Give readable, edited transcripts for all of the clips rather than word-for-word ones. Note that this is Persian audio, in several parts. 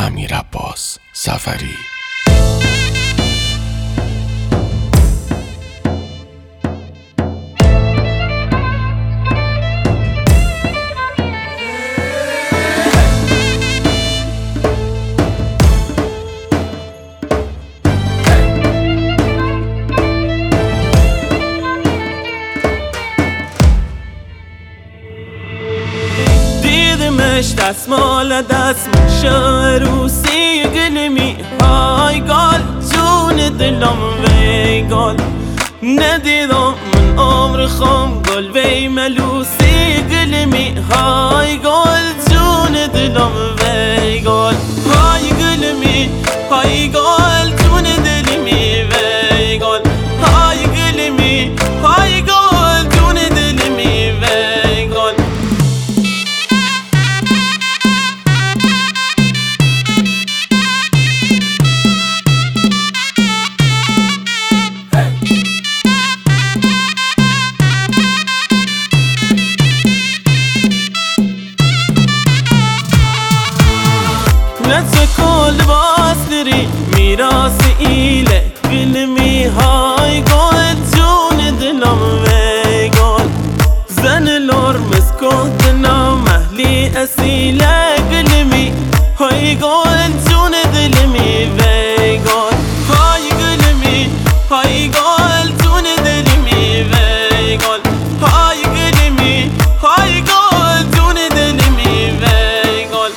امیرعباس سفری. دستمال دستمال عروسی گلمی های گال جون دلم وی گال ندیدم من عمر خم گل وی ملوسی گلمی های گال جون دلم وی گال های گلمی های گال جون دلمی وی گال های گلمی های گال جون دلمی وی گال کل باستری میراث ایله گلمی های گل جون دلم وی گل زن لور مسکوت نام اهلی اصیله گلمی های گل جون دلمی وی گل های گلمی های گل جون دلمی وی گل های گلمی های گل جون دلمی وی گل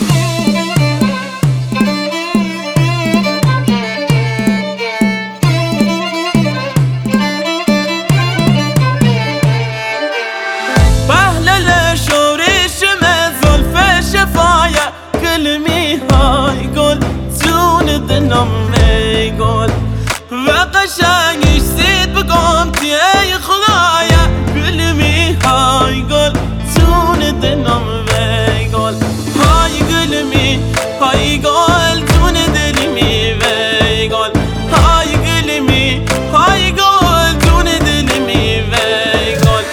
گلمی های گل جون دلم وی گل و قشنگش زید بگم تیه خدایا گلمی های گل جون دلم وی گل های گلمی های گل جون دلمی وی گل های گلمی های گل جون دلمی وی گل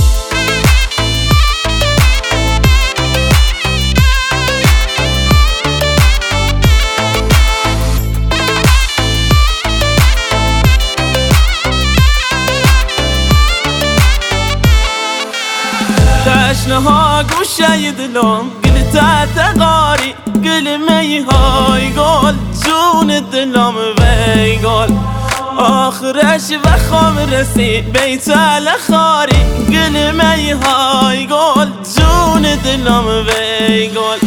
تشنها گوشه دلم گل تحت غاری گلمی های گل جون دلم وی گل آخرش و خام رسید بیت الخاری گلمی های گل جون دلم وی گل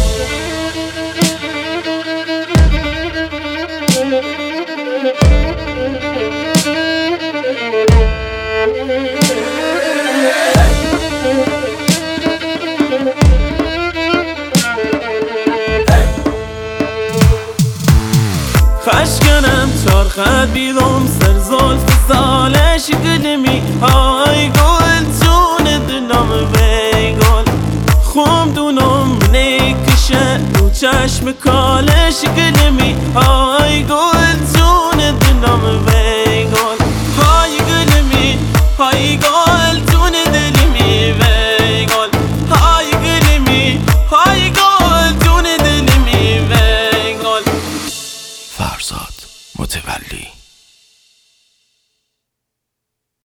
خشکنم چرخت بیلم سر زلف سالش گلمی های گل جون دلم وی گل خوم دونم نکشه رو چشم کالش گلمی های گل جون دلم وی گل های گلمی های گل